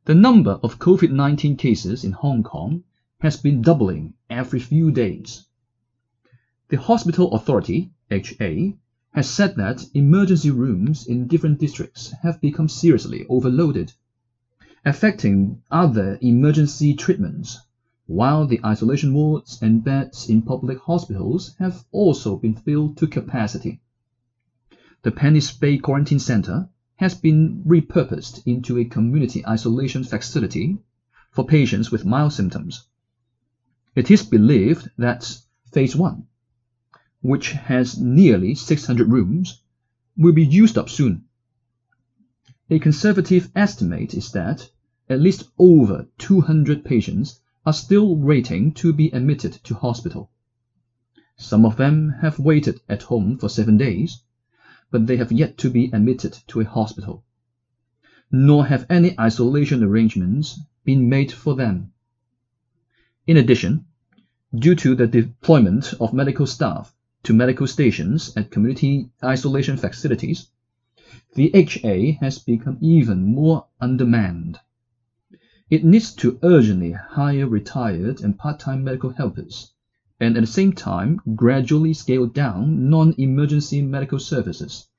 The number of COVID-19 cases in Hong Kong has been doubling every few days. The Hospital Authority (HA) has said that emergency rooms in different districts have become seriously overloaded, affecting other emergency treatments, while the isolation wards and beds in public hospitals have also been filled to capacity. The Penny's Bay Quarantine Centre has been repurposed into a community isolation facility for patients with mild symptoms. It is believed that Phase 1, which has nearly 600 rooms, will be used up soon. A conservative estimate is that at least over 200 patients are still waiting to be admitted to hospital. Some of them have waited at home for 7 days, but they have yet to be admitted to a hospital, nor have any isolation arrangements been made for them. In addition, due to the deployment of medical staff to medical stations at community isolation facilities, the HA has become even more undermanned. It needs to urgently hire retired and part-time medical helpers, and at the same time gradually scale down non-emergency medical services.